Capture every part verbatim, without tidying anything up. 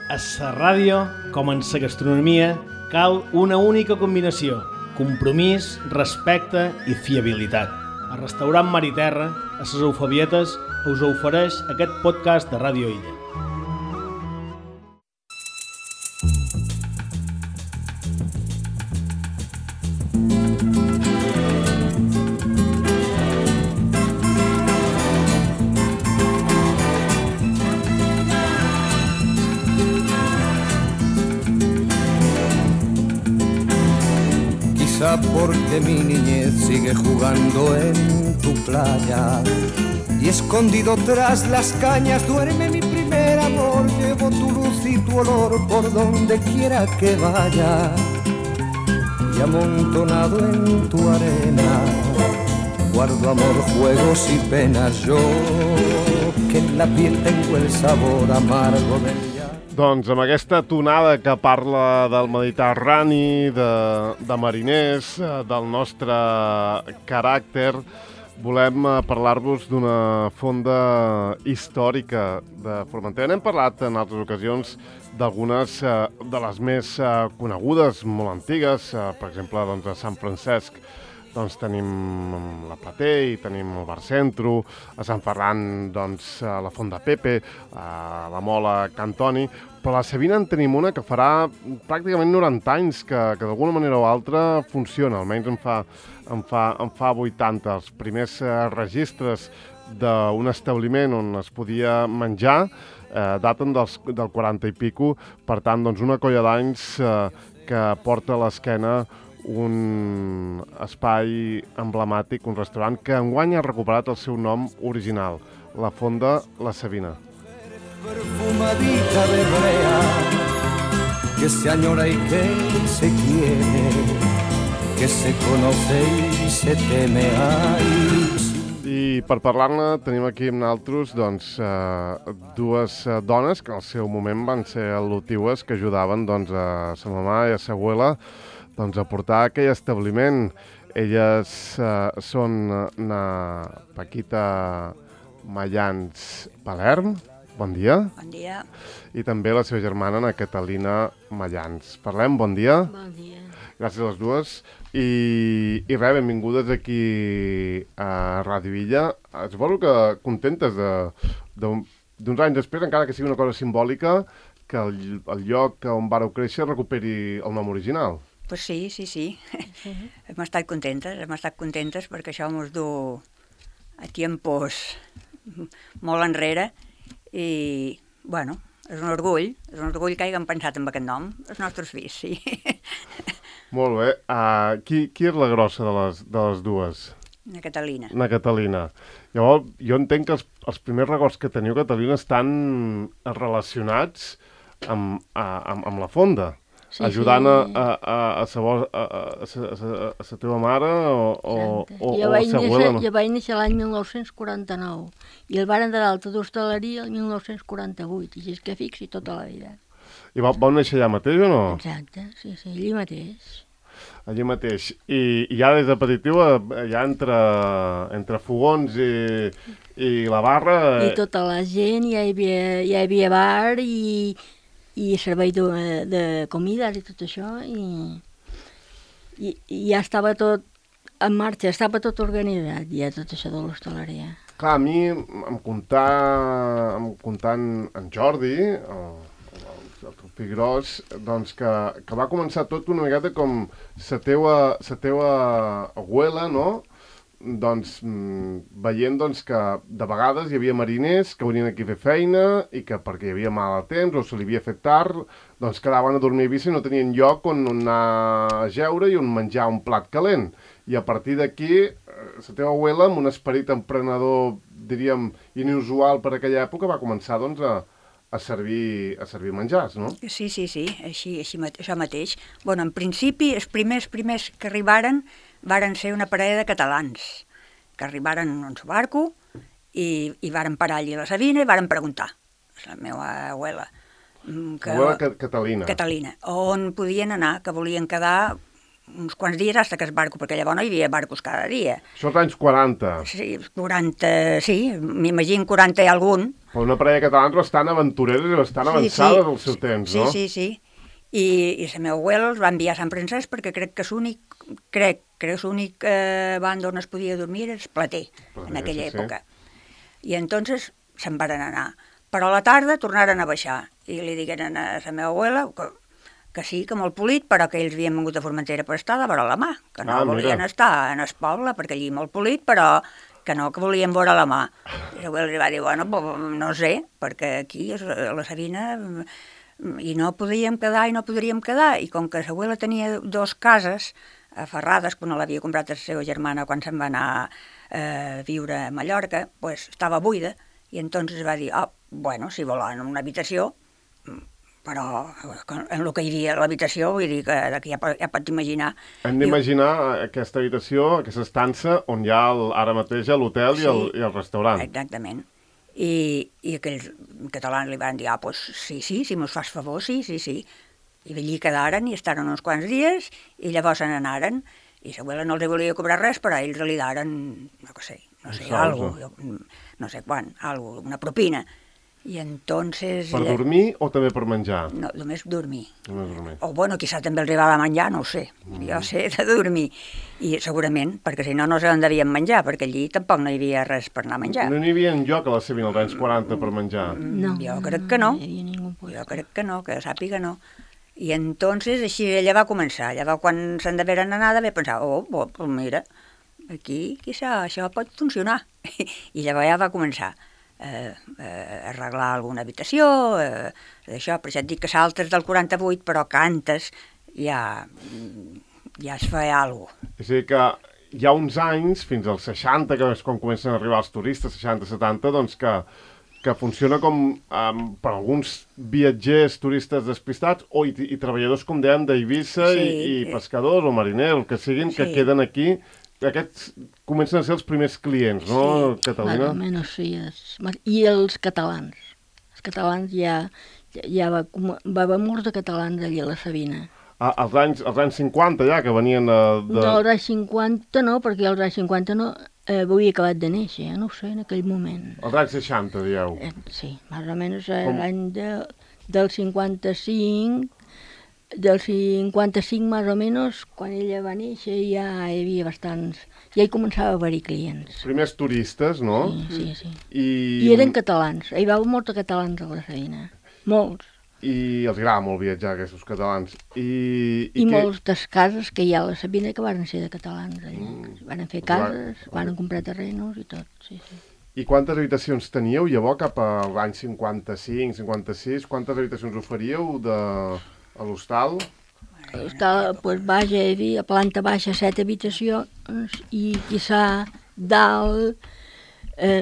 A la ràdio, com en la gastronomia, cal una única combinació: compromís, respecte i fiabilitat. El restaurant Mar i Terra, a les Eufabietes, us ofereix aquest podcast de Ràdio Illa. Porque mi niñez sigue jugando en tu playa y escondido tras las cañas duerme mi primer amor. Llevo tu luz y tu olor por donde quiera que vaya y amontonado en tu arena guardo amor, juegos y penas. Yo que en la piel tengo el sabor amargo del... Doncs amb aquesta tonada que parla del Mediterrani, de, de mariners, del nostre caràcter, volem parlar-vos d'una fonda històrica de Formentera. N'hem parlat en altres ocasions d'algunes de les més conegudes, molt antigues, per exemple, doncs, a Sant Francesc. Doncs tenim la Platell, tenim el Bar Centro, a Sant Ferran, doncs, la Font de Pepe, a la Mola Cantoni, però a la Savina en tenim una que farà pràcticament noranta anys que, que d'alguna manera o altra funciona, almenys en fa, en fa, en fa vuitanta. Els primers eh, registres d'un establiment on es podia menjar eh, daten dels, del quaranta i pico, per tant, doncs, una colla d'anys eh, que porta a l'esquena un espai emblemàtic, un restaurant que enguany ha recuperat el seu nom original, la Fonda La Savina. Perfumadita de brea que se añora y que se quiere, que se conoce y se teme. Ay. I per parlar-ne tenim aquí amb nosaltres doncs, eh, dues eh, dones que al seu moment van ser al·lutives, que ajudaven doncs, a sa mamà i a sa abuela doncs, a portar aquell establiment. Elles eh, són na Paquita Mallans Palerm, bon dia. Bon dia. I també la seva germana, na Catalina Mallans. Parlem, bon dia. Bon dia. Gràcies a les dues. I, i res, benvingudes aquí a Ràdio Illa. Suposo que contentes de, de, d'uns anys després, encara que sigui una cosa simbòlica, que el, el lloc on vareu créixer recuperi el nom original. Pues sí, sí, sí. sí. Hem estat contentes, hem estat contentes perquè això ens du a tiempos molt enrere i, bueno, és un orgull, és un orgull que hàgim pensat en aquest nom, els nostres fills, sí. Molt bé. Uh, qui, qui és la grossa de les, de les dues? Na Catalina. Na Catalina. Llavors, jo entenc que els, els primers records que teniu, Catalina, estan relacionats amb, a, amb, amb la fonda. Sí, ajudant sí. a, a, a, sa, a, a, a, a sa teva mare o, o, o, o a sa abuela, no? Jo vaig néixer l'any mil nou-cents quaranta-nou i el varen de l'alta d'hostaleria el mil nou-cents quaranta-vuit, i és que fixi tota la vida. I vau, vau néixer allà mateix o no? Exacte, sí, sí, allí mateix. Allí mateix. I, i ja des de petitiu, ja entre, entre fogons i, i la barra... I tota la gent, ja hi havia, ja hi havia bar i... i servei de, de comida i tot això, i, i, i ja estava tot en marxa, estava tot organitzat, ja tot això de l'hostaleria. Clar, a mi em contà, em contà en, en Jordi, el, el, el teu fill gros, doncs que, que va començar tot una miqueta com sa teua, sa teua abuela, no?, doncs veient doncs, que de vegades hi havia mariners que venien aquí a fer feina i que perquè hi havia mal a temps o se li havia fet tard, doncs quedaven a dormir a Eivissa i no tenien lloc on anar a jeure i on menjar un plat calent. I a partir d'aquí, la teva abuela, amb un esperit emprenedor, diríem, inusual per aquella època, va començar doncs, a, a, servir, a servir menjars, no? Sí, sí, sí, així, així, això mateix. Bueno, en principi, els primers primers que arribaren varen ser una parella de catalans, que arribaren en su barco i, i varen parar allí a la Savina i varen preguntar, la meva abuela, que, abuela Catalina. Catalina, on podien anar, que volien quedar uns quants dies fins que es barco, perquè llavors no hi havia barcos cada dia. Això als anys quaranta. Sí, quaranta, sí, m'imagino quaranta i algun. Però una parella de catalans bastant aventureres i bastant Sí, avançades sí. al seu temps, Sí, no? sí, sí. I, i la meva abuela els va enviar a Sant Francesc perquè crec que l'únic, crec, crec que l'únic eh, band on es podia dormir era el Plater, Plater, en aquella sí, sí. època. I entonces se'n varen anar. Però a la tarda tornaren a baixar i li digueren a la meva abuela que, que sí, que molt polit, però que ells havien vingut a Formentera per estar de vora la mà, que no Ah, mira. volien estar en el poble, perquè allí molt polit, però que no, que volien veure la mà. I l'abuela li va dir, bueno, no sé, perquè aquí a la Sabina i no podíem quedar i no podríem quedar, i com que l'abuela tenia dos cases aferrades, que no l'havia comprat la seva germana quan se'n va anar eh, a viure a Mallorca, pues, estava buida, i entonces va dir, oh, bueno, si volen una habitació, però en el que hi havia a l'habitació, vull dir que, que ja, ja pots imaginar. Hem d'imaginar aquesta habitació, aquesta estança, on hi ha el, ara mateix l'hotel Sí. i, el, i el restaurant. Exactament. I, i aquells catalans li van dir, ah, pues sí, sí, si mos fas favor, sí, sí, sí. I allí quedaren i estaren uns quants dies i llavors se n'anaren. I l'abuela no els volia cobrar res, però ells li daren, no sé, no sé, Sols, algo, eh? jo, no sé quan, algo, una propina. I entonces... Per ella- dormir o també per menjar? No, només dormir. Només dormir. O, bueno, quizá també els va a menjar, no ho sé. Mm. Jo sé de dormir. I segurament, perquè si no, no sé on devien menjar, perquè allí tampoc no hi havia res per anar a menjar. No n'hi havia enlloc a la Sabina als anys quaranta per menjar. No, Jo crec que no. No hi havia ningú puesto. Jo crec que no, que sàpiga no. I entonces així ella va començar. Llavors, quan se'n deveren anar, d'haver pensat, oh, bo, pues mira, aquí quizá això pot funcionar. I llavors ja va començar eh, eh, a arreglar alguna habitació, eh, d'això, per això et dic que saltes del quaranta-vuit, però que antes ja, ja es feia alguna cosa. És a dir que hi ha uns anys, fins als seixanta, que és quan comencen a arribar els turistes, seixanta setanta, doncs que, que funciona com um, per alguns viatgers, turistes despistats, o i, i treballadors, com dèiem, d'Eivissa Sí. i, i pescadors o mariners, el que siguin, que Sí. queden aquí. Aquests comencen a ser els primers clients, no, Sí. Catalina? Más o menos, sí. És... I els catalans. Els catalans ja, ja va, com- va haver molts de catalans allà a la Sabina. Ah, als, anys, als anys cinquanta ja, que venien de... de... No, als anys cinquanta no, perquè als anys cinquanta no eh, havia acabat de néixer, eh? No ho sé, en aquell moment. als anys seixanta, dieu. Eh, sí, més o menys eh, Com? l'any de, del cinquanta-cinc, del cinquanta-cinc més o menys, quan ella va néixer ja hi havia bastants, ja hi començava a haver-hi clients. Primers turistes, no? Sí, sí, sí. I, I eren catalans, hi va haver molts de catalans a la Sabina, molts. I els agrada molt viatjar, aquests catalans. I, I, què- moltes des cases que hi ha a la Sabina que van ser de catalans allà. Mm. Van fer Clar. cases, van comprar terrenos i tot, sí, sí. I quantes habitacions teníeu llavors cap a l'any cinquanta-cinc, cinquanta-sis? Quantes habitacions oferíeu de, a l'hostal? Està, pues, vaja, hi havia planta baixa set habitacions i quizà dalt eh,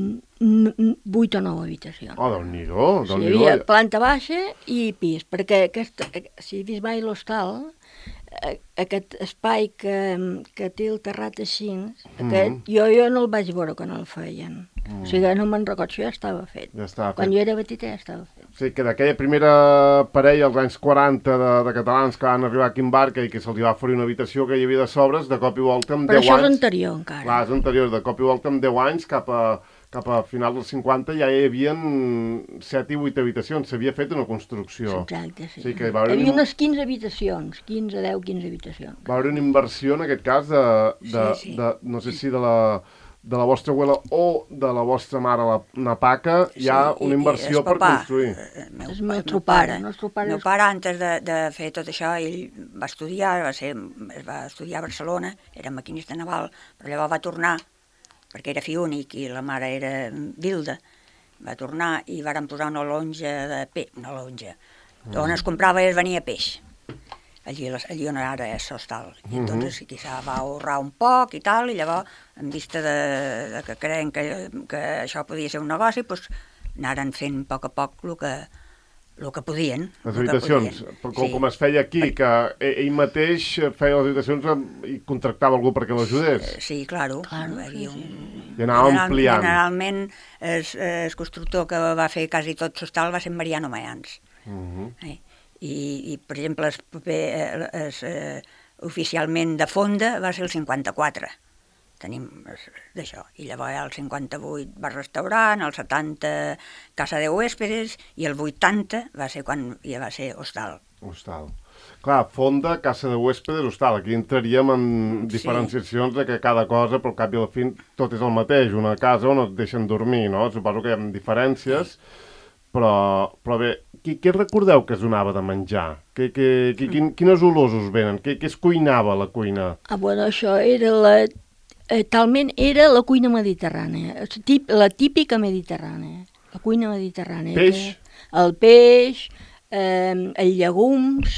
vuit o nou habitacions. Oh, Déu-n'hi-do, Sí, hi Déu-n'hi-do. havia planta baixa i pis, perquè aquest, si he vist mai l'hostal, eh, aquest espai que, que té el terrat així, aquest, Mhm. jo, jo no el vaig veure quan el feien. O sigui, no me'n recordo, això ja estava fet. Ja estava Quan fet. jo era petita ja estava fet. O sigui, que d'aquella primera parella als anys quaranta de, de catalans que van arribar aquí en barca i que se'ls va oferir una habitació que hi havia de sobres, de cop i volta amb Però deu això és anys... anterior encara. Clar, és anterior, de cop i volta amb deu anys cap a, cap a final dels cinquanta ja hi havia set i vuit habitacions, s'havia fet una construcció. Exacte, sí. Sí, que va haver Hi havia un- unes quinze habitacions, quinze, deu, quinze habitacions. Va haver una inversió en aquest cas de, de, Sí, sí. de no sé si de la, de la vostra abuela o de la vostra mare, la Napaca, hi ha Sí, una i- i inversió el per papà, construir. eh, El meu, És pa- el el nostre meu pare, pare. el nostre pare El meu és- pare, antes de, de fer tot això, ell va estudiar, va, ser, es va estudiar a Barcelona, era maquinista naval, però llavors va tornar, perquè era fill únic i la mare era vilda, va tornar i varen posar una lonja de peix, una lonja, on es comprava i es venia peix. Allí, a les- allí on ara és l'hostal. I entonces quizá va ahorrar un poc i tal, i llavors, en vista de, de que creien que, que això podia ser un negoci, doncs anaren fent a poc a poc el que, el que podien. Les el que habitacions, podien. però com, com es feia aquí, que e- ell mateix feia les habitacions amb- i contractava algú perquè l'ajudés. Eh, Sí, claro. Claro, Hi havia sí, un... I anava General- ampliant. Generalment, el, el constructor que va fer quasi tot l'hostal va ser Mariano Mayans. Uh -huh. Eh? I, I, per exemple, el paper, eh, es, eh, oficialment de fonda va ser el cinquanta-quatre. Tenim d'això. I llavors el cinquanta-vuit va restaurant, el setanta casa de huéspedes i el vuitanta va ser quan ja va ser hostal. Hostal. Clar, fonda, casa de huéspedes, hostal. Aquí entraríem en diferenciacions de que cada cosa, però al cap i a la fi, tot és el mateix. Una casa on et deixen dormir, no? Suposo que hi ha diferències, però, però bé, què, què recordeu que es donava de menjar? Que, que, que, quin, quines olors us venen? Què, què es cuinava a la cuina? Ah, bueno, això era la... Eh, talment era la cuina mediterrània, la típica mediterrània, la cuina mediterrània. Peix? Que, el peix, eh, els llegums,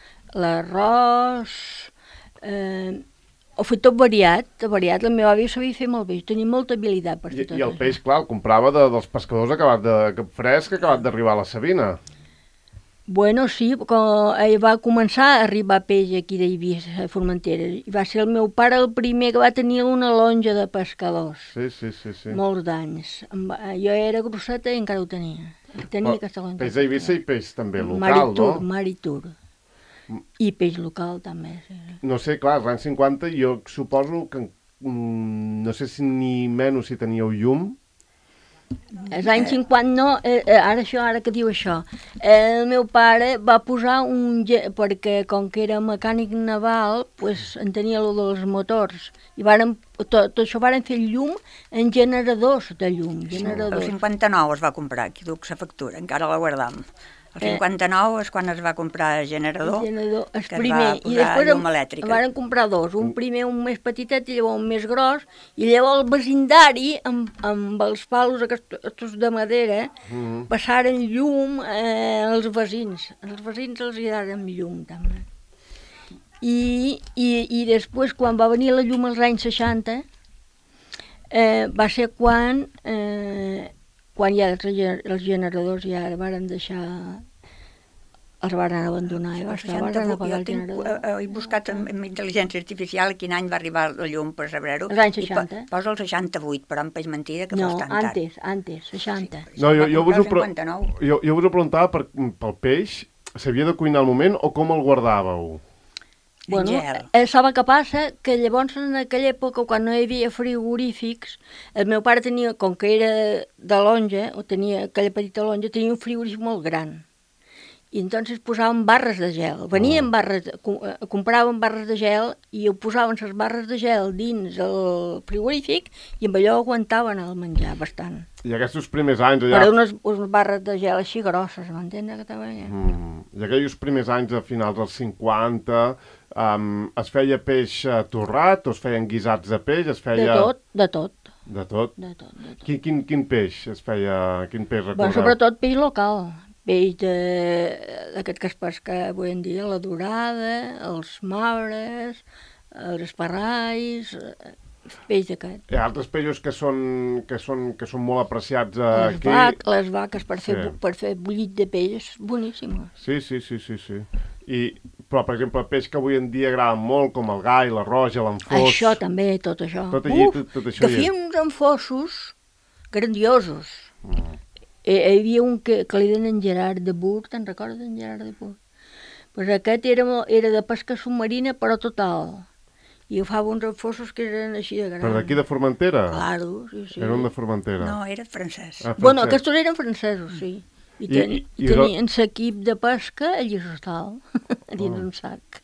l'arròs, eh, ho fet tot variat, variat. La meva àvia sabia fer molt bé, tenia molta habilitat per fer I, tot I el això. peix, clar, el comprava de, dels pescadors acabat de, fresc, acabat d'arribar a la Sabina. Bueno, sí, quan va començar a arribar peix aquí d'Eivissa, a Formentera, i va ser el meu pare el primer que va tenir una lonja de pescadors. Sí, sí, sí. sí. Molts d'anys. Jo era grosseta i encara ho tenia. Tenia oh, aquesta lonja. Peix d'Eivissa i peix també local, Maritur, no? Maritur. I peix local també. Sí. No sé, clar, als anys cinquanta jo suposo que, mm, no sé si ni menys si teníeu llum. Als anys cinquanta no, eh, ara això, ara que diu això, eh, el meu pare va posar un, perquè com que era mecànic naval, pues, en tenia lo dels motors, i varen, tot, tot això varen fer llum en generadors de llum. Generadors. El cinquanta-nou es va comprar, aquí duc la factura, encara la guardam. El cinquanta-nou és quan es va comprar el generador, el generador el que primer. es va posar I després llum elèctrica. Varen comprar dos, un primer un més petitet i llavors un més gros, i llavors el vecindari, amb, amb els palos aquests de madera, mm. passaren llum eh, als veïns. Els veïns els hi daren llum, també. I, i, i després, quan va venir la llum als anys seixanta, eh, va ser quan, eh, quan ja els, els generadors ja varen deixar... els van abandonar i van apagar el generador. Jo he buscat amb, amb intel·ligència artificial quin any va arribar la llum per saber-ho. Els anys seixanta. Po, posa el seixanta-vuit, però em peix mentida que no, fos tan tard. No, antes, antes, seixanta. Sí, no, jo, jo, vos ho, jo, jo vos ho preguntava per, pel peix, s'havia de cuinar al moment o com el guardàveu? Bueno, eh, sabe què passa? Que llavors en aquella època, quan no hi havia frigorífics, el meu pare tenia, com que era de lonja, o tenia aquella petita lonja, tenia un frigorífic molt gran. I entonces posaven barres de gel. Venien barres, compraven barres de gel i ho posaven les barres de gel dins el frigorífic i amb allò aguantaven el menjar bastant. I aquests primers anys allà... Però unes, unes barres de gel així grosses, m'entens? Mm. I aquells primers anys a finals dels cinquanta um, es feia peix uh, torrat o es feien guisats de peix? Es feia... De tot, de tot. De tot? De tot, de tot. Quin, quin, quin peix es feia? Quin peix recordeu? Bueno, sobretot peix local. Peix d'aquest que es pesca avui en dia, la dorada, els mabres, els esparrais, peix d'aquest. Hi ha altres peixos que són, que són, que són molt apreciats les aquí. Vac, les vaques per fer, sí. per fer bullit de peix, boníssimes. Sí, sí, sí, sí, sí. I, però, per exemple, peix que avui en dia agraden molt, com el gai, la roja, l'enfós... Això també, tot això. Tot allí, Uf, tot, tot això que feien uns enfossos grandiosos. Mm. Hi havia un que, que li deien Gerard de Bur, te'n recordes d'en Gerard de Bur? Pues aquest era, era de pesca submarina, però total. I agafava uns enfossos que eren així de grans. Però d'aquí de Formentera? Claro, sí, sí. Eren de Formentera? No, era francès. Ah, francès. Bueno, aquests eren francesos, sí. I, ten, I, i, i tenien l'equip de pesca a Lliçostal, dins oh. un sac.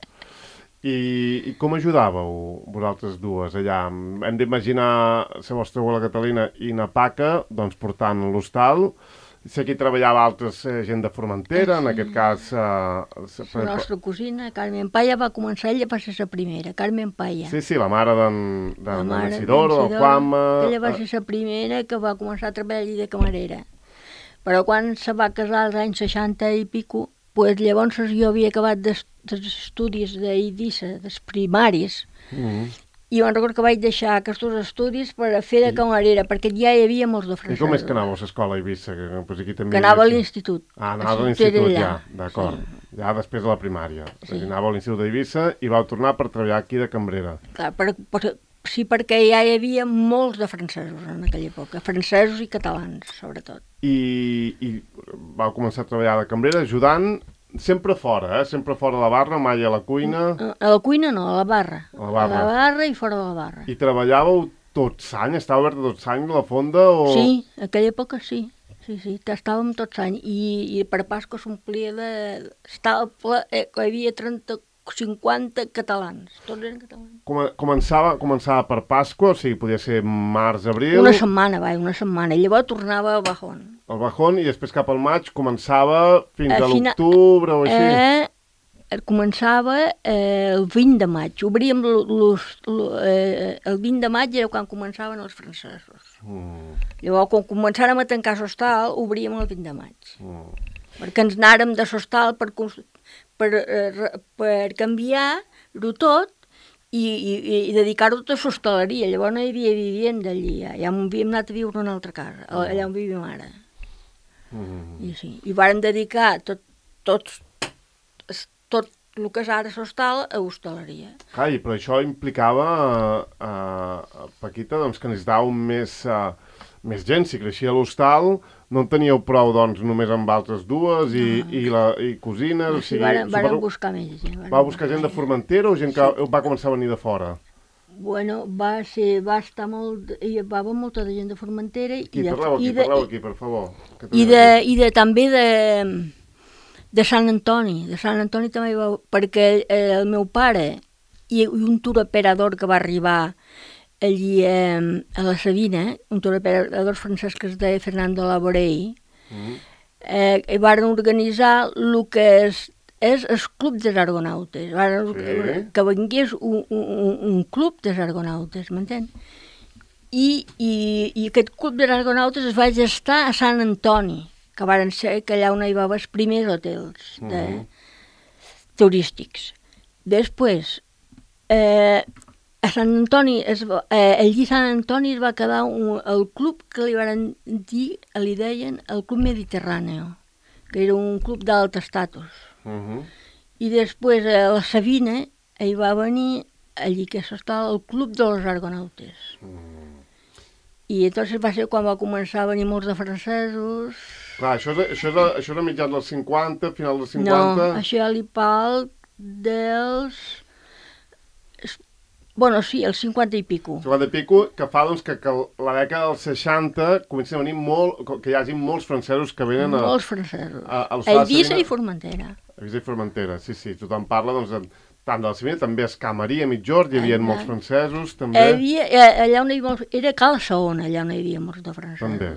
I, I com ajudàveu vosaltres dues allà? Hem d'imaginar la vostra abuela Catalina i na Paca, doncs portant l'hostal. Sé que hi treballava altres eh, gent de Formentera, sí. En aquest cas... Eh, la nostra cosina, Carmen Paya, va començar, ella va ser la primera, Carmen Paya. Sí, sí, la mare d'en Isidoro, del Juanma... Ella va ser la primera que va començar a treballar allí de camarera. Però quan se va casar als anys seixanta i pico, pues llavors jo havia acabat dels estudis d'Eivissa, dels primaris, mm-hmm. i me'n recordo que vaig deixar aquests estudis per a fer de camarera, perquè ja hi havia molts de francesos. I com és que anàveu a l'escola a Eivissa? Que, pues aquí també que anava a l'institut. Ah, anava a l'institut ja, d'acord. Sí. Ja després de la primària. Sí. Anava a l'institut d'Eivissa i vau tornar per treballar aquí de cambrera. Clar, per, per, sí, perquè ja hi havia molts de francesos en aquella època, francesos i catalans, sobretot. I, i vau començar a treballar de cambrera ajudant sempre fora, eh? Sempre fora de la barra, mai a la cuina. A, a la cuina no, a la barra. A la barra. A la barra i fora de la barra. I treballàveu tots anys? Estava oberta tots anys la fonda? O... Sí, en aquella època sí. Sí, sí, estàvem tots anys. I, i per Pasqua s'omplia de... Estava ple, eh, hi havia trenta, cinquanta catalans. Tots eren catalans. Com, començava, començava per Pasqua, o sigui, podia ser març, abril... Una setmana, vai, una setmana. I llavors tornava a Bajón. Al Bajón, i després cap al maig començava fins a, a fina... l'octubre o així? Eh, començava eh, el vint de maig. Obríem l, los, l, eh, el vint de maig era quan començaven els francesos. Mm. Llavors, quan començàrem a tancar l'hostal, obríem el vint de maig. Mm. Perquè ens anàrem de l'hostal per, per, eh, per canviar-ho tot i, i, i dedicar-ho tot a l'hostaleria. Llavors no hi havia vivenda allí, ja, ja havíem anat a viure a una altra casa, allà on vivim ara. Mm. I, sí. I vàrem dedicar tot, tot, tot el que és ara l'hostal a hostaleria. Clar, però això implicava, uh, uh, Paquita, doncs, que necessitàveu més, uh, més gent. Si creixia l'hostal, no en teníeu prou, doncs, només amb altres dues i, no. i, la, i cosines. No, sí, o sigui, vàrem, vàrem super... buscar més gent. Va buscar gent de Formentera o gent que sí. va començar a venir de fora? Bueno, va ser, va estar molt, hi va haver molta de gent de Formentera. Qui, i de, parleu aquí, i de, parleu aquí, per favor. I, de, i de, també de, de Sant Antoni, de Sant Antoni també hi va, perquè el, el meu pare i un turoperador que va arribar allí eh, a la Sabina, un turoperador francès que es deia Fernando Laborei, mm. eh, van organitzar el que és és el club dels argonautes. Sí. Que vingués un, un, un club dels argonautes, m'entén? I, i, I aquest club dels argonautes es va gestar a Sant Antoni, que varen ser que allà on hi va haver els primers hotels de, uh-huh. turístics. Després, eh, a Sant Antoni, es va, eh, allí a Sant Antoni es va quedar un, el club que li van dir, li deien el Club Mediterráneo, que era un club d'alt estatus. Uh-huh. I després a la Sabina hi va venir allí que s'estava el Club dels Argonautes. Uh-huh. I entonces va ser quan va començar a venir molts de francesos. Clar, això és, això és, això és a mitjans dels cinquanta, final dels cinquanta... No, això li pal dels... Bueno, sí, el cinquanta i pico. cinquanta i pico, que fa doncs, que, que la dècada dels seixanta comencen a venir molt, que hi hagi molts francesos que venen a... Molts francesos. A, a, a Eivissa i Formentera. A Eivissa i Formentera, sí, sí. Tothom parla, doncs, de, tant de la Sabina, també a Escamarí, a Mitjord, hi havia eh, molts francesos, també... Hi havia, allà on hi havia, era Cal Saona, allà on hi havia molts de francesos. També.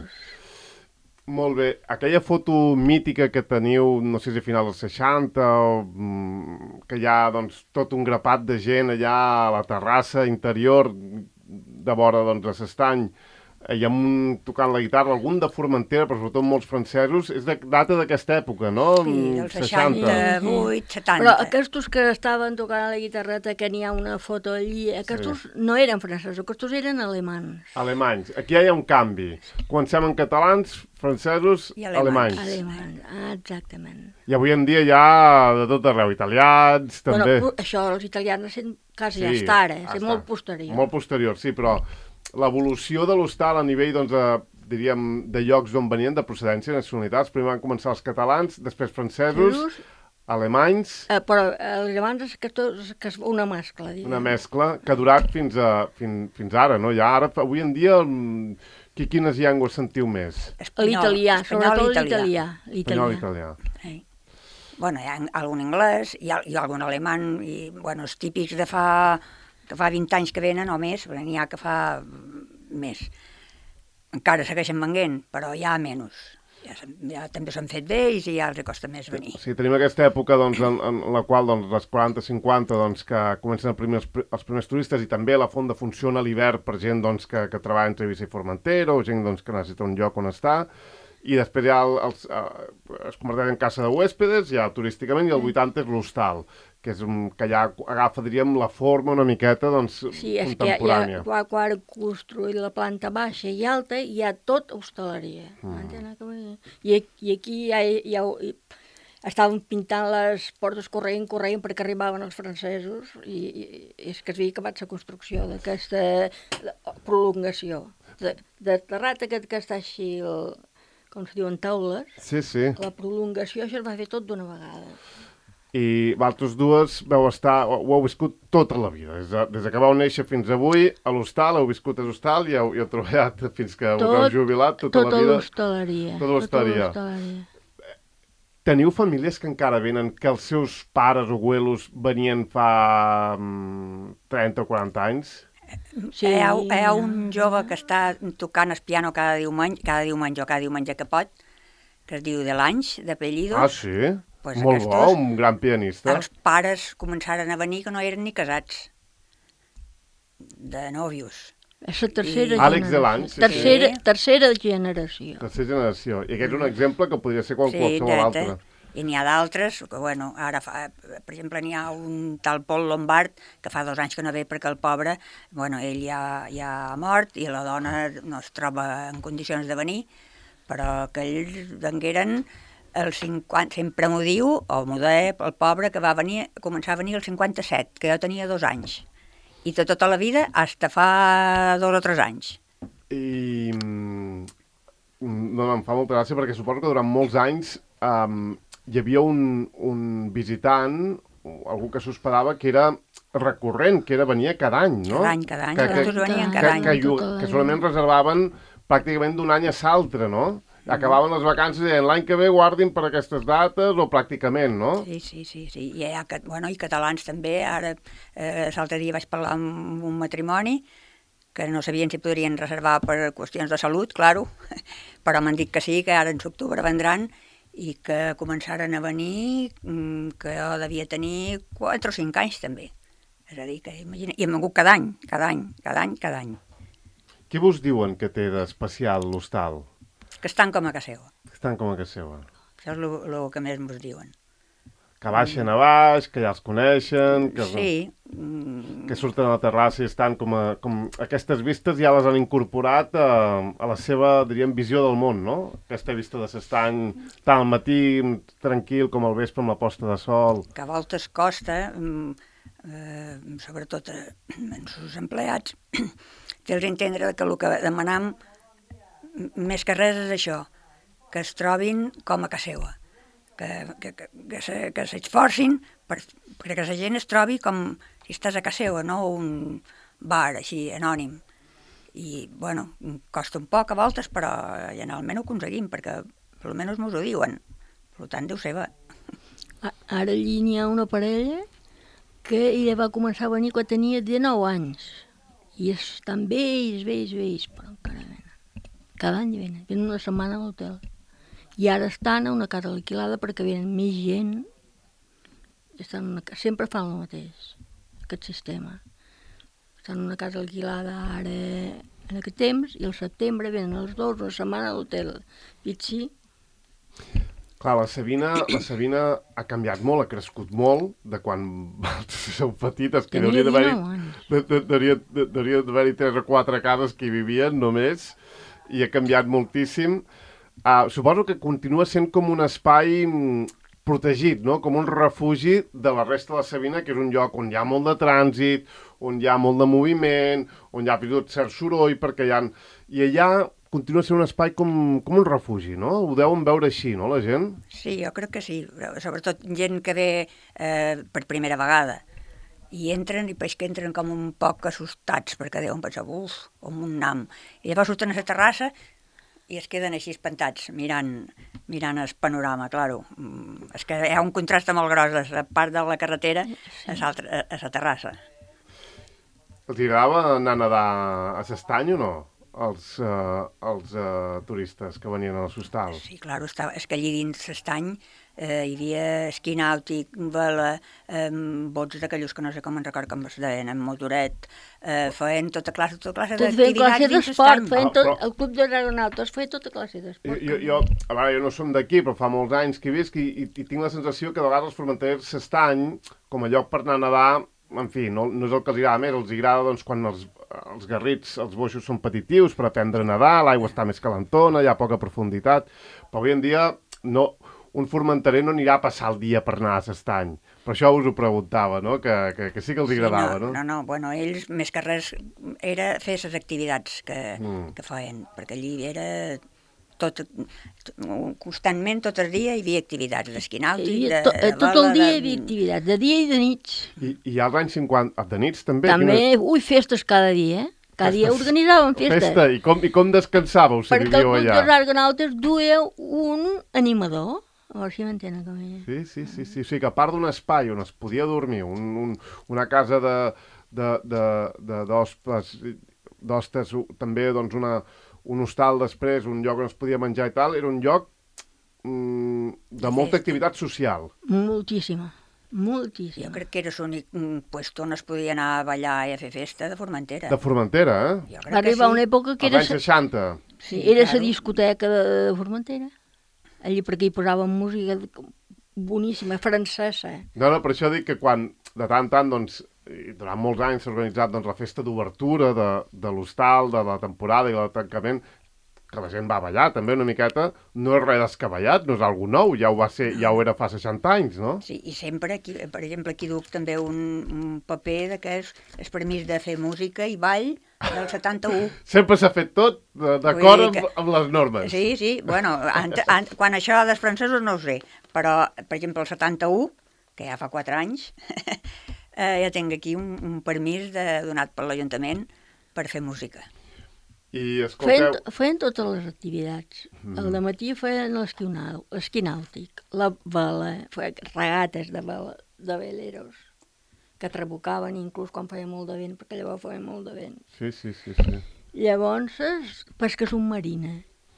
Molt bé. Aquella foto mítica que teniu, no sé si a final dels seixanta, o, mm, que hi ha doncs, tot un grapat de gent allà a la terrassa interior de vora doncs, de l'estany, i amb un, tocant la guitarra, algun de Formentera, però sobretot molts francesos, és de data d'aquesta època, no? Sí, del seixanta-vuit, setanta. Però aquests que estaven tocant la guitarreta, que n'hi ha una foto allí, aquests sí. no eren francesos, aquests eren alemans. Alemanys. Aquí hi ha un canvi. Comencem en catalans, francesos, i alemanys. Alemanys, ah, exactament. I avui en dia hi ha de tot arreu, italians, també... Bueno, això, els italians sent quasi sí, hasta ara, és molt posterior. Molt posterior, sí, però l'evolució de l'hostal a nivell, doncs, de, diríem, de llocs d'on venien, de procedència, nacionalitats, primer van començar els catalans, després francesos, Jesús, alemanys... Eh, però els alemanys és que, tot, que és una mescla, diguem. Una mescla que ha durat fins, a, fins, fins ara, no? Ja ara, avui en dia... Qui, quines llengües sentiu més? L'italià, sobretot l'italià. Espanyol i italià. Sí. Bueno, hi ha algun anglès, hi ha, hi ha algun alemany, i, bueno, els típics de fa, de fa vint anys que venen o més, però n'hi ha que fa més. Encara segueixen venint, però ja menys. Ja, ja també s'han fet vells i ja els costa més venir. Sí, tenim aquesta època doncs, en, en la qual doncs, les quaranta cinquanta doncs, que comencen primers, els primers turistes i també la fonda funciona a l'hivern per gent doncs, que, que treballa entre Eivissa i Formentera o gent doncs, que necessita un lloc on estar. I després ja el, els, uh, es converteix en casa de huéspedes, ja turísticament, i el vuitanta és l'hostal, que és un, que ja agafa, diríem, la forma una miqueta doncs, sí, és contemporània. Sí, és que quan construït la planta baixa i alta hi ha tot hostaleria. Mm. I, I aquí ja, ja estaven pintant les portes corrent, corrent, perquè arribaven els francesos, i, i és que es havia acabat la construcció d'aquesta prolongació. De, de terrat aquest que està així... El, com se diuen taules, Sí, sí. la prolongació això es va fer tot d'una vegada. I vosaltres dues vau estar, ho, ho heu viscut tota la vida. Des, de, des de que vau néixer fins avui, a l'hostal, heu viscut a l'hostal i heu, heu treballat fins que Tot, us heu jubilat tota, tota la vida. l'hostaleria. Tota l'hostaleria. Teniu famílies que encara venen, que els seus pares o abuelos venien fa mm, trenta o quaranta anys? Sí. Hi, ha, hi ha un jove que està tocant el piano cada diumenge, cada diumenge o cada diumenge que pot, que es diu Delanys, d'apellidos. Ah, sí? Pues Molt aquestos, bo, un gran pianista. Els pares començaren a venir que no eren ni casats, de nòvios. És la tercera I... generació. Àlex Delanys, sí, tercera, sí. tercera generació. Tercera generació. I aquest és un exemple que podria ser qualsevol Sí, altre. I n'hi ha d'altres, que bueno, ara fa, per exemple, n'hi ha un tal Pol Lombard, que fa dos anys que no ve perquè el pobre, bueno, ell ja, ja ha mort i la dona no es troba en condicions de venir, però que ells vengueren el cinquanta, sempre m'ho diu, o m'ho deia el pobre, que va venir, començar a venir el cinquanta-set, que jo tenia dos anys. I de tota la vida, fins fa dos o tres anys. I mm, no, em fa molta gràcia perquè suposo que durant molts anys um, hi havia un, un visitant, algú que s'hospedava, que era recurrent, que era venia cada any, no? Cada any, cada any, que, que, tots venien que, cada any. que, que, que solament reservaven pràcticament d'un any a l'altre, no? Acabaven les vacances i deien l'any que ve guardin per aquestes dates o pràcticament, no? Sí, sí, sí, sí. I, hi ha, bueno, i catalans també. Ara, eh, l'altre dia vaig parlar amb un matrimoni que no sabien si podrien reservar per qüestions de salut, claro, però m'han dit que sí, que ara en octubre vendran i que començaren a venir, que jo devia tenir quatre o cinc anys també. És a dir, que imagina... I hem vengut cada any, cada any, cada any, cada any. Què vos diuen que té d'especial l'hostal? Que estan com a casa seva. Estan com a casa seva. Això és el que més ens diuen. Que baixen a baix, que ja els coneixen, que, sí. que surten a la terrassa i estan com a... Com aquestes vistes ja les han incorporat a, a la seva, diríem, visió del món, no? Aquesta vista de s'estany tant al matí, tranquil, com al vespre amb la posta de sol. Que a voltes costa, eh, sobretot eh, els seus empleats, fer-los entendre que el que demanam més que res és això, que es trobin com a casa seva, que, que, que, que, se, que s'esforcin per, perquè la gent es trobi com si estàs a casa seva, no un bar així anònim. I, bueno, costa un poc a voltes, però generalment ho aconseguim, perquè almenys mos ho diuen. Per tant, deu ser bé. Ara allí n'hi ha una parella que ella va començar a venir quan tenia dinou anys. I estan vells, vells, vells, però encara venen. Cada any venen, venen una setmana a l'hotel. I ara estan a una casa alquilada perquè venen més gent. Estan una... Sempre fan el mateix, aquest sistema. Estan en una casa alquilada ara en aquest temps i al setembre venen els dos una setmana a l'hotel. I així... Clar, la Sabina, la Sabina ha canviat molt, ha crescut molt de quan sou petites, que hauria d'haver-hi tres o quatre cases que hi vivien només, i ha canviat moltíssim. Uh, suposo que continua sent com un espai protegit, no? Com un refugi de la resta de la Sabina, que és un lloc on hi ha molt de trànsit, on hi ha molt de moviment, on hi ha fins i tot cert soroll, perquè hi ha... I allà continua sent un espai com, com un refugi, no? Ho deuen veure així, no, la gent? Sí, jo crec que sí. Sobretot gent que ve eh, per primera vegada. I entren, i peix que entren com un poc assustats, perquè deuen pensar, uf, com un nam. I llavors surten a la terrassa i es queden així espantats, mirant, mirant el panorama, claro. És que hi ha un contrast molt gros de la part de la carretera a la terrassa. Els agradava anar a nedar a l'estany o no? Els, uh, els uh, turistes que venien a l'hostal. Sí, clar, estava, és que allí dins l'estany eh, hi havia esquí nàutic, vela, eh, bots d'aquells que no sé com en record com es deien, en motoret, eh, feien tota classe, tota classe d'activitats dins l'estany. Feien tot, ah, però... El club d'aeronautes feia tota classe d'esport. Jo, jo, a veure, jo no som d'aquí, però fa molts anys que hi visc i, i, i tinc la sensació que de vegades els formenters s'estany com a lloc per anar a nedar, en fi, no, no és el que els agrada més, els agrada doncs, quan els, els garrits, els boixos són petitius per aprendre a nedar, l'aigua està més calentona, hi ha poca profunditat, però avui en dia no, un formenterer no anirà a passar el dia per anar a l'estany. Per això us ho preguntava, no? Que, que, que sí que els agradava, sí, no, no? No, no, bueno, ells més que res era fer les activitats que, mm. que feien, perquè allí era tot, constantment, tot el dia, hi havia activitats d'esquí nàutic, de, to, de tot el dia de... hi havia activitats, de dia i de nits. I, i als anys cinquanta, de nits també? També, Quina... ui, festes cada dia, eh? Cada dia organitzàvem festes. Festa, i com, i com descansàveu si Perquè vivíeu el allà? Club dels Argonautes duia un animador, a veure si m'entenen com ella. Sí, sí, sí, sí, o sigui que a part d'un espai on es podia dormir, un, un, una casa de, de, de, de, d'hostes, d'hostes, també doncs una, un hostal després, un lloc on es podia menjar i tal, era un lloc mm, de molta activitat social. Moltíssima, moltíssima. Jo crec que era l'únic puesto on es podia anar a ballar i a fer festa de Formentera. De Formentera, eh? Jo Va crec que arribar sí. una època que Als era... anys seixanta. Sí, Sí, era la claro. discoteca de, de Formentera. Allí per aquí hi posàvem música boníssima, francesa. No, no, per això dic que quan, de tant en tant, doncs, i durant molts anys s'ha organitzat doncs, la festa d'obertura de, de l'hostal, de la temporada i del tancament, que la gent va ballar també una miqueta, no és res descabellat, no és algú nou, ja ho, va ser, ja ho era fa seixanta anys, no? Sí, i sempre, aquí, per exemple, aquí duc també un, un paper de que és el permís de fer música i ball del setanta-u. Sempre s'ha fet tot de- d'acord Vull dir amb, que- amb les normes. Sí, sí, bueno, ant, ant, quan això dels francesos no ho sé, però, per exemple, el setanta-u, que ja fa quatre anys, eh, ja tinc aquí un, un permís de, donat per l'Ajuntament per fer música. I escolteu... Feien, feien totes les activitats. Mm. El dematí feien l'esquí nau- l'esquí nàutic, la vela, feien regates de, vela, de veleros, que trabucaven inclús quan feia molt de vent, perquè llavors feia molt de vent. Sí, sí, sí, sí. Llavors, es- pesca submarina.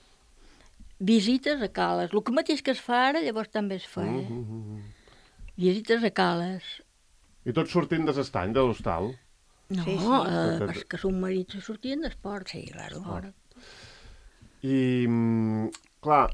Visites a cales. El que mateix que es fa ara, llavors també es fa. Mm, Eh? mm, mm. Visites a cales. I tot sortint de l'estany, de l'hostal. No, Sí, sí. eh, pesca submarins sortien d'esport. Sí, claro. Esport. I, mm, clar,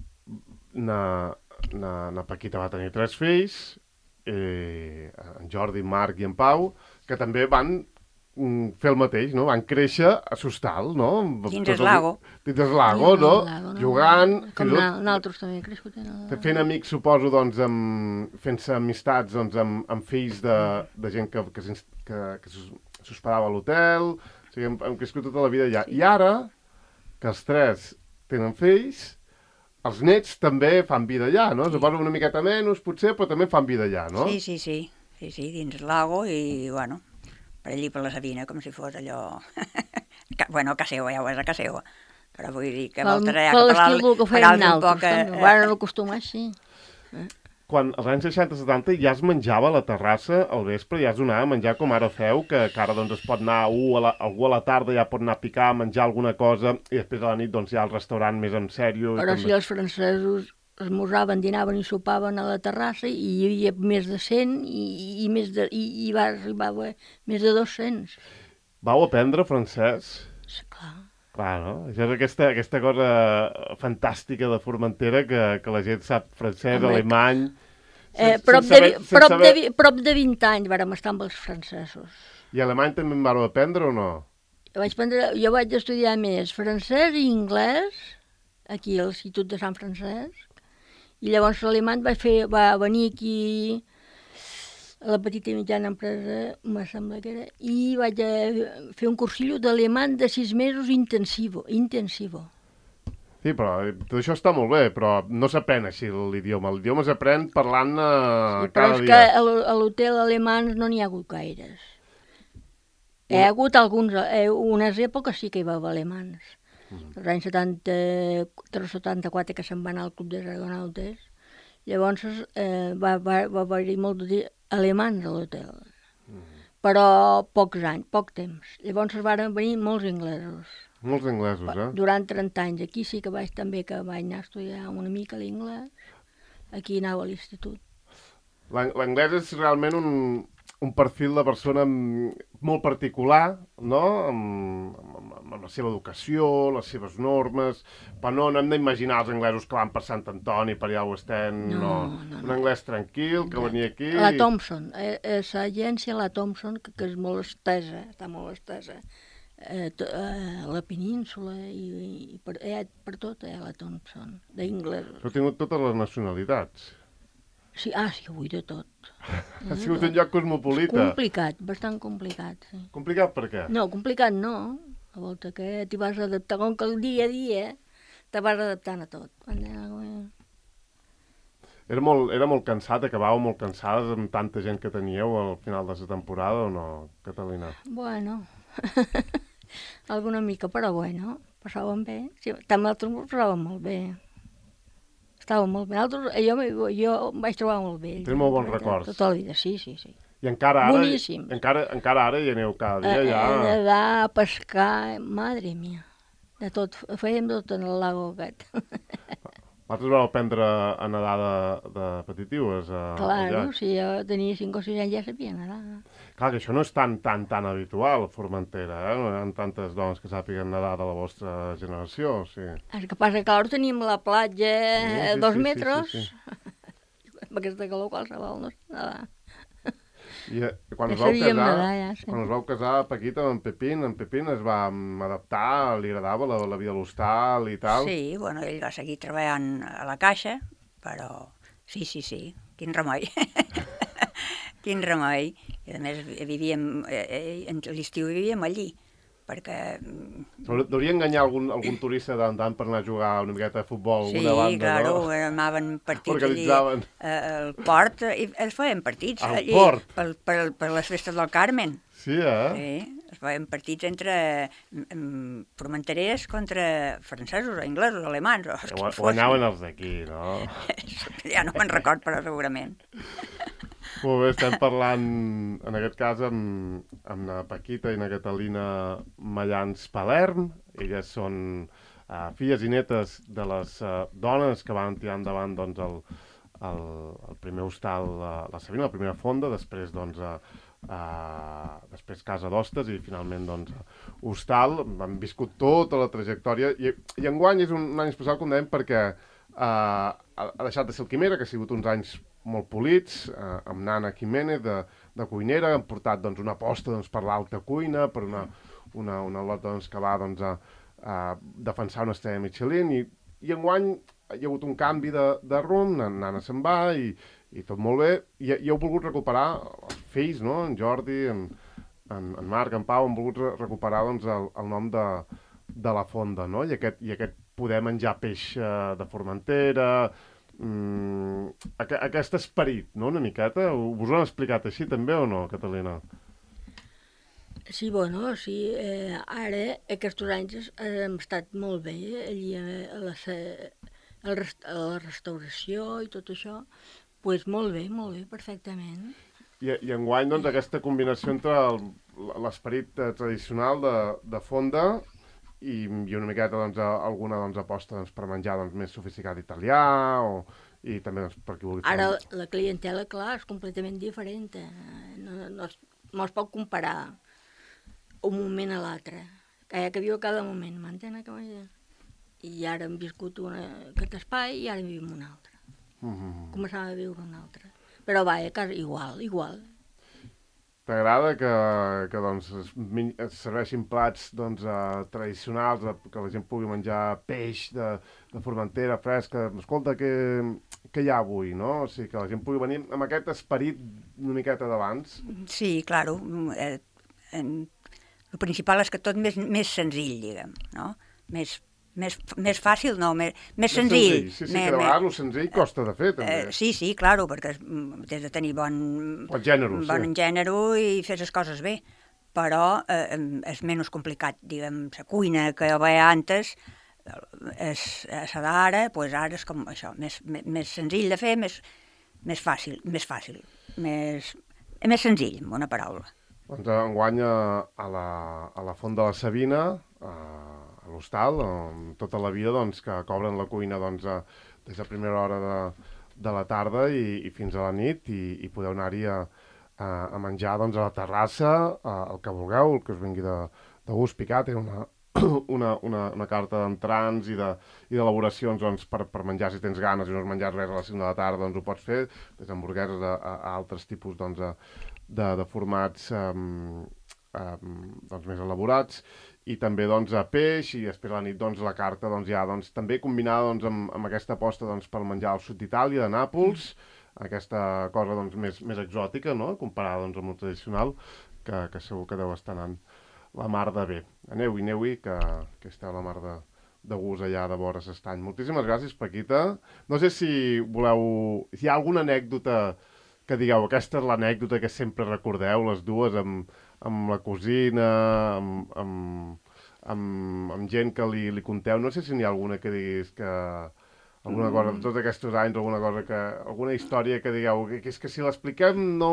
na, na, na Paquita va tenir tres fills, eh, en Jordi, en Marc i en Pau, que també van mm, fer el mateix, no? Van créixer a l'hostal, no? Dins Tots el lago. Dins el lago, Dins no? el lago, no? Jugant, Com fins i na- tot nosaltres també hem crescut en el... fent amics, suposo, doncs, amb, fent-se amistats doncs, amb, amb fills de, de gent que, que, s'ins- que, que s'hos- s'hospedava a l'hotel, o sigui, hem, hem crescut tota la vida allà. I ara, que els tres tenen fills, els nets també fan vida allà, no? Suposo una miqueta menys, potser, però també fan vida allà, no? Sí, sí, sí, sí, sí, dins el lago i, bueno, per allí per la Sabina, com si fos allò... Ca- bueno, a casa seva, ja ho és a casa seva, però vull dir que Pel, voltarà ja pel que estil del que per feien alt un nosaltres, poc... també. eh, Bueno, l'acostumar, sí. Quan als anys seixanta setanta ja es menjava a la terrassa al vespre, ja es donava a menjar com ara feu, que, que ara doncs, es pot anar, uh, a la, algú a la tarda ja pot anar a picar, a menjar alguna cosa, i després a la nit doncs, ja al restaurant més en sèrio. i Però també- si els francesos esmorzaven, dinaven i sopaven a la terrassa i hi havia més de cent i, i, més de, i, i va arribar a més de dos-cents. Vau aprendre francès? Sí, clar. Clar, no? Això és aquesta, aquesta cosa fantàstica de Formentera que, que la gent sap francès, Home, alemany... Eh, sense prop, de, saber- vi- sense prop, de, saber- vi- prop de vint anys vàrem estar amb els francesos. I alemany també en vau aprendre o no? Jo vaig, prendre, jo vaig estudiar més francès i anglès, aquí a l'Institut de Sant Francesc, i llavors l'alemany va, fer, va venir aquí a la petita i mitjana empresa, me sembla que era, i vaig eh, fer un cursillo d'alemany de sis mesos intensivo, intensivo. Sí, però eh, tot això està molt bé, però no s'aprèn així l'idioma. L'idioma s'aprèn parlant eh, Sí, però cada és dia. que a l'ho- a l'hotel alemany no n'hi ha hagut gaires. Hi ha hagut alguns, eh, unes èpoques sí que hi va haver alemans. Els anys setanta-tres setanta-quatre que se'n van al Club de Argonautes, llavors eh, va, va, va haver-hi molt de alemans a l'hotel. Però pocs anys, poc temps. Llavors van venir molts anglesos. Molts anglesos, eh? Durant trenta anys. Aquí sí que vaig també que vaig anar a estudiar una mica l'inglès. Aquí anava a l'institut. L'ang- L'anglès és realment un, un perfil de persona mm, molt particular, no? Amb, amb, amb la seva educació, les seves normes, però no, no hem d'imaginar els anglesos que van per Sant Antoni, per allà a Western, no. No, no. no, Un no. anglès tranquil, que venia aquí... La Thompson, eh, és l'agència La Thompson, que, que és molt estesa, està molt estesa. Eh, to, eh, la península i, i per, eh, per tot, eh, la Thompson, d'inglesos. Heu tingut totes les nacionalitats. Sí, ah, sí, avui de tot. Ha sigut un lloc cosmopolita. Complicat, bastant complicat, sí. Complicat per què? No, complicat no. A volta que t'hi vas adaptar, com que el dia a dia te vas adaptant a tot. Era molt, era molt cansat, acabàveu molt cansades amb tanta gent que teníeu al final de la temporada o no, Catalina? Bueno, alguna mica, però bueno, passàvem bé. Sí, també nosaltres ens passàvem molt bé. Estava molt bé. Altres, jo, jo em vaig trobar molt bé. Tens molt bons records. Tota la vida, sí, sí, sí. I encara ara, Boníssims. encara, encara ara hi aneu cada dia, a, ja... A nedar, a pescar, madre mia. De tot, fèiem tot en el lago aquest. Vosaltres vau aprendre a nedar de, de petitius? A, Claro, si jo tenia cinc o sis anys ja sabia nedar. Clar, que això no és tan, tan, tan habitual, a Formentera, eh? No hi ha tantes dones que sàpiguen nedar de la vostra generació, o sigui... El que passa que ara tenim la platja Sí, a sí, dos sí, sí, metres. sí, sí. Amb aquesta calor qualsevol no sé nedar. I eh, quan, Ja us vau sabíem casar, nedar, ja, sí. quan us vau casar, Paquita, amb Pepín, en Pepín es va mm, adaptar, li agradava la, la vida a l'hostal i tal? Sí, bueno, ell va seguir treballant a la caixa, però sí, sí, sí, quin remei. Quin remei. I a més vivíem, eh, eh, l'estiu vivíem allí, perquè... Hauria enganyar algun, algun turista d'en tant per anar a jugar una miqueta de futbol Sí, una banda, claro, no? anaven partits Organitzaven. allí eh, al port, i es feien partits Al allí, port? per, per, per les festes del Carmen. Sí, eh? Sí, es feien partits entre mm, formenterers contra francesos, o anglesos, o alemans. O Gu- Guanyaven els d'aquí, no? Ja no me'n record, però segurament. Molt bé, estem parlant, en aquest cas, amb, amb la Paquita i la Catalina Mallans Palerm. Elles són uh, filles i netes de les uh, dones que van tirar endavant doncs, el, el, el primer hostal, uh, la Sabina, la primera fonda, després, doncs, uh, uh, després Casa d'Hostes i finalment doncs, hostal. Han viscut tota la trajectòria i, i enguany és un, un any especial, com dèiem, perquè uh, ha, ha deixat de ser el Quimera, que ha sigut uns anys molt polits, eh, amb Nana Jiménez de, de cuinera, han portat doncs, una aposta doncs, per l'alta cuina, per una, una, una lota doncs, que va doncs, a, a defensar una estrella Michelin, i, i enguany hi ha hagut un canvi de, de rumb, Nana se'n va i, i tot molt bé, i, i heu volgut recuperar els fills, no? En Jordi, en, en, en Marc, en Pau, han volgut re recuperar doncs, el, el nom de, de la fonda, no? I aquest, i aquest poder menjar peix eh, de Formentera. Mm, aqu aquest esperit, no?, una miqueta. Us ho han explicat així també o no, Catalina? Sí, bueno, sí. Eh, ara, aquests anys hem estat molt bé, allí a la, a la, a la restauració i tot això. Doncs pues molt bé, molt bé, perfectament. I, i enguany, doncs, aquesta combinació entre l'esperit tradicional de, de fonda i, i una miqueta doncs, alguna doncs, aposta doncs, per menjar doncs, més sofisticat italià o, i també doncs, per qui vulgui fer. Ara la clientela, clar, és completament diferent. Eh? No, no, es, no es pot comparar un moment a l'altre. Que, que viu a cada moment, m'entén? I ara hem viscut una, aquest espai i ara en vivim un altre. Mm-hmm. Començàvem a viure un altre. Però va, eh, igual, igual. T'agrada que, que doncs, es, es serveixin plats doncs, uh, tradicionals, que la gent pugui menjar peix de, de Formentera, fresca? Escolta, què, què hi ha avui, no? O sigui, que la gent pugui venir amb aquest esperit una miqueta d'abans. Sí, claro. Eh, eh, el principal és que tot més, més senzill, diguem, no? Més, més, més fàcil, no, més, més senzill. senzill. Sí, sí, que de vegades el senzill costa de fer, també. Eh, sí, sí, claro, perquè has de tenir bon, bon gènere, bon sí. gènere i fer les coses bé. Però eh, és menys complicat, diguem, la cuina que hi havia antes, és, és d'ara, doncs ara és com això, més, més, més senzill de fer, més, més fàcil, més fàcil, més, més senzill, en una paraula. Doncs enguany a la, a la Font de la Sabina, a, a l'hostal, tota la vida doncs, que cobren la cuina doncs, a, des de primera hora de, de la tarda i, i fins a la nit, i, i podeu anar-hi a, a, a menjar doncs, a la terrassa, a, el que vulgueu, el que us vingui de, de gust picat, una, una, una, una carta d'entrants i d'elaboracions de, doncs, per, per menjar si tens ganes i no has menjat res a les cinc de la tarda, doncs ho pots fer, des d'hamburgueses a, a, a altres tipus doncs, a, de, de formats um, um, doncs, més elaborats, i també doncs, a peix, i després a la nit doncs, la carta doncs, ja doncs, també combinada doncs, amb, amb aquesta aposta doncs, per menjar al sud d'Itàlia, de Nàpols, aquesta cosa doncs, més, més exòtica, no?, comparada doncs, amb el tradicional, que, que segur que deu estar anant la mar de bé. Aneu-hi, aneu-hi, que, que esteu la mar de, de gust allà de vora l'estany. Moltíssimes gràcies, Paquita. No sé si voleu... Si hi ha alguna anècdota que digueu, aquesta és l'anècdota que sempre recordeu, les dues, amb, amb la cosina, amb, amb, amb, amb gent que li, li conteu. No sé si n'hi ha alguna que diguis que... Alguna cosa, mm. tots aquests anys, alguna cosa que... Alguna història que digueu, que, que és que si l'expliquem no...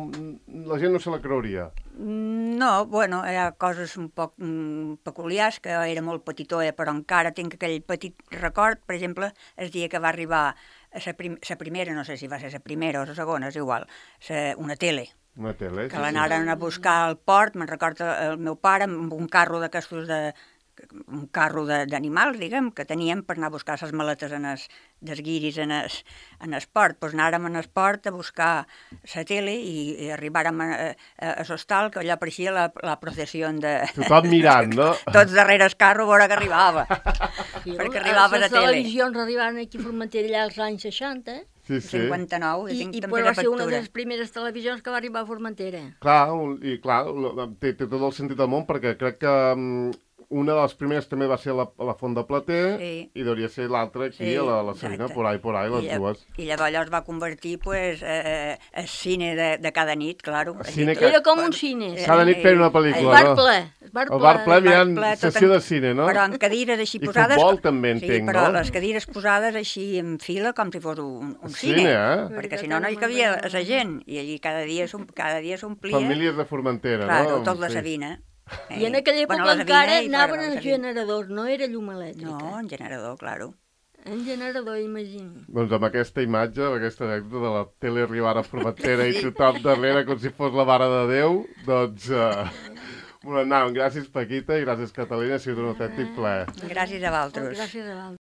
la gent no se la creuria. No, bueno, hi ha coses un poc mm, peculiars, que era molt petitó, eh, però encara tinc aquell petit record, per exemple, el dia que va arribar a la prim primera, no sé si va ser la primera o la segona, és igual, sa, una tele. Una tele, que sí, l'anaren sí. a buscar al port, me'n recordo el meu pare, amb un carro d'aquestos de... un carro d'animals, diguem, que teníem per anar a buscar les maletes en els dels guiris en el, en el port. Doncs anàrem en el port a buscar la tele i, i arribàrem a, a, a l'hostal, que allà apareixia la, la processió de... Tothom mirant, no? Tots darrere el carro a veure que arribava. Sí, perquè arribava la tele. Les televisions arribaven aquí a Formentera allà als anys seixanta, eh? Sí, sí. cinquanta-nou, I, tinc i també va la ser una de factura. les primeres televisions que va arribar a Formentera. Clar, i clar, té, té tot el sentit del món, perquè crec que um, una de les primeres també va ser la, la Font de Plater, Sí. i hauria ser l'altra aquí, Sí, a la, la Savina, exacte. por ahí, por ahí, les I, lla- dues. I llavors es va convertir pues, eh, el cine de, de cada nit, claro. El cine Allí que- Era com bueno, un cine. eh, Cada nit feien una pel·lícula, El bar no? ple. El bar El bar ple ple. mirant ple, tot sessió en- de cine, no? Però amb cadires així I posades... futbol també sí, entenc, però no? les cadires posades així en fila com si fos un, un Cine, cine. eh? Perquè si no, no hi cabia la gent. I allí cada dia s'om- cada dia s'omplia. Famílies de Formentera, Claro, no? tot la Sí. Savina. I en aquella època Bueno, la Savina encara i fora anaven de la els Savina. generadors, no era llum elèctrica. No, en generador, claro. En generador, imagina. Doncs amb aquesta imatge, amb aquesta anècdota de la tele arribar a Formentera i tothom darrere com si fos la Mare de Déu, doncs... Uh, bueno, anàvem. Gràcies, Paquita, i gràcies, Catalina. Ha sigut un autèntic plaer. Gràcies a vosaltres. Gràcies a vosaltres.